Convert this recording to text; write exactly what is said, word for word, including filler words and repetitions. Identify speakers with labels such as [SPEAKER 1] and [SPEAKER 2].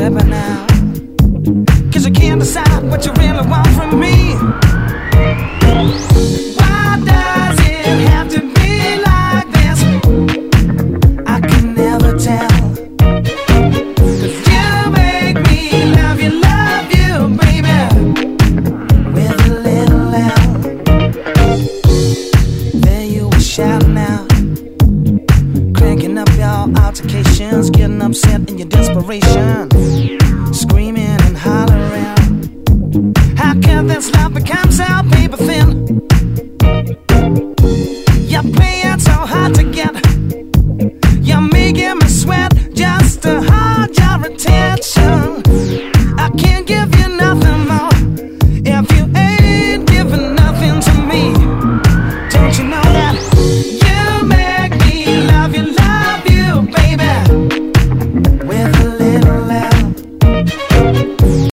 [SPEAKER 1] baby, now. Cause you can't decide what you really want from me. Why does it have to be like this? I can never tell. Cause you make me love you, love you, baby, with a little L. There you were shouting out, cranking up your altercations, getting upset in your desperation, screaming and hollering. How can this love become so paper thin? You're playing so hard to get, you're making me sweat just to hold your attention.